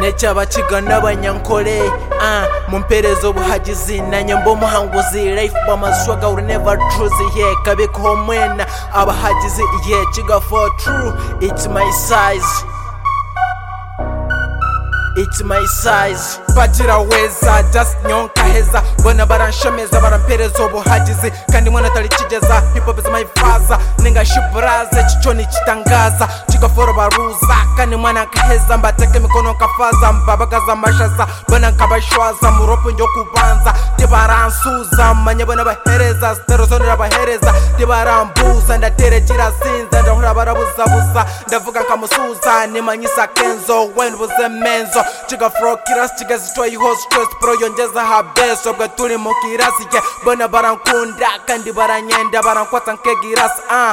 necyaba kigana abanyankole mumperezo buhagizi nanye mbo muhanguzi life bamashwaga will never truth yeah kabeko mwena abahagizi yeah kiga for true it's my size. It's my size. Bagira weza just nyonka heza bona baranshomeza baramperezo buhagizi kandi mwana tali kigeza hip hop is my father ninga shibraze chichoni chitangaza chigaforo baruza kandi mwana kaheza mbateke mikono kafaza mbabagaza mashaza bona kabashwaza muropo njo kubanza tibaransuza manye bona bahereza sterosonera bahereza tibarambuza ndatere kirasinza ndahura barabuza ndavuga nkamusuza nimanyisa kenzo when was the menzo chiga fro kiras chiga zitwa host stress pro yongeza habeso bwa turi mu kirasi ke bona barankunda kandi baranyenda barankwata nkegiras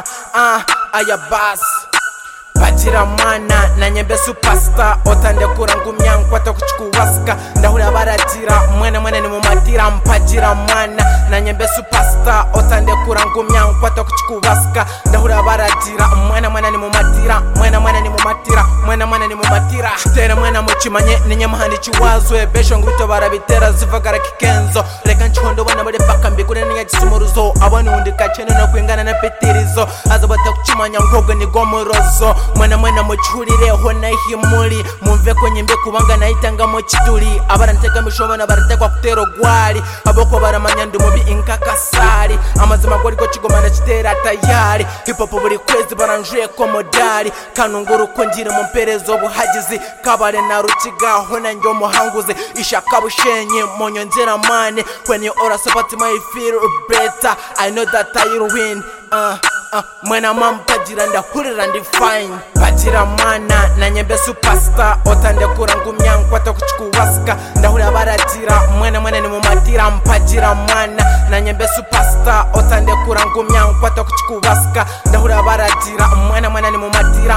aya bas Bagira mwana nanyembe superstar otande kurangumya nkwata kuchikuwaska ndahura baratira mwene ni mumatira mpagira mwana nanyembe superstar otande kurangumya nkwata kuchikuwaska ndahura baratira mwene ni mumatira mwene ni mumatira tere mwena muchimanye ninye muhandi chiwazwe besho nguto barabitera zivagara kikenzo reka nchondo bana bale bakambi kure ninya gisumuruzo abone undi kachene no kwingana na petirizo azobata kuchimanya ngobwe ni gomorozo mwana muchurire hona himuri mumve ko nyimbe kubanga nayitanga mu kituri abaranteka mishobona baratekwa kutero gwari aboko baramanya ndi mubi inkakasari amazima gori ko kigomana kitera tayari hip hop buri kwezi baranjuye ko modali kanunguru ko njire mu mperezo buhagizi kabare na rukiga hona njyo muhanguze ishaka bushenye monyo nzera mane when you all support my feel better I know that I will win mwena mampagira ndahurira ndi fine bagira mwana nanyembe superstar otande kurangumya nkwata kuchikuwaska ndahura baratira mwene ni mumatira mpagira mwana nanyembe superstar otande kurangumya nkwata kuchikuwaska ndahura baratira mwene ni mumatira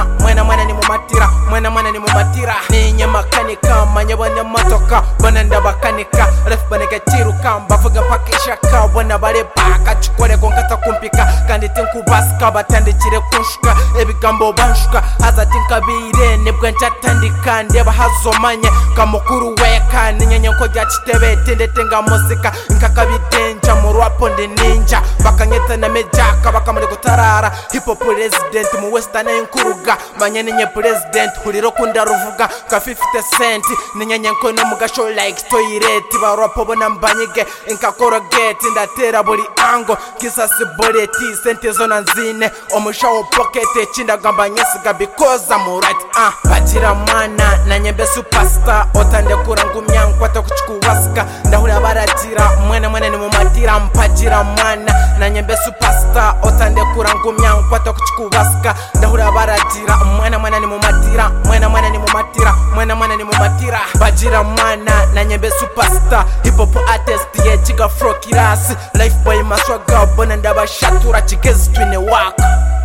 mwene ni mumatira ninye makanika manyebone motoka bona ndabakanika ref baneke tiruka mbavuga pakishaka bona bare paka chikore konkata kumpika kandi tinkubasa batandikire kunshuka ebigambo banshuka hazatinkabire nibwo nchatandika ndeba hazomanye kamukuru weka ninyenye ko gyakitebe tendetenga muzika nkakabitenja mu rwapo ndi ninja bakanyeta na mejaka bakamuri gutarara hip hop president mu western inkuruga manye ninye president huliro kunda ruvuga ka 50 cent ninyenye ko no mugasho like toilet barwapo bona mbanyige inkakora get ndatera buri ango kisasi boleti sente zona nzine omushawo pocket chindagamba nyesiga because I'm right bagira mwana nanyembe superstar otande kurangumya nkwata kuchikuwaska ndahura baratira mwene ni mumatira mpagira mwana nanyembe superstar otande kurangumya nkwata kuchikuwaska ndahura baratira mwene ni mumatira mwene ni mumatira bagira mwana nanyembe superstar hip hop artist ye chiga fro kirasi life boy maswaga bona ndabashatura chigezi twine waka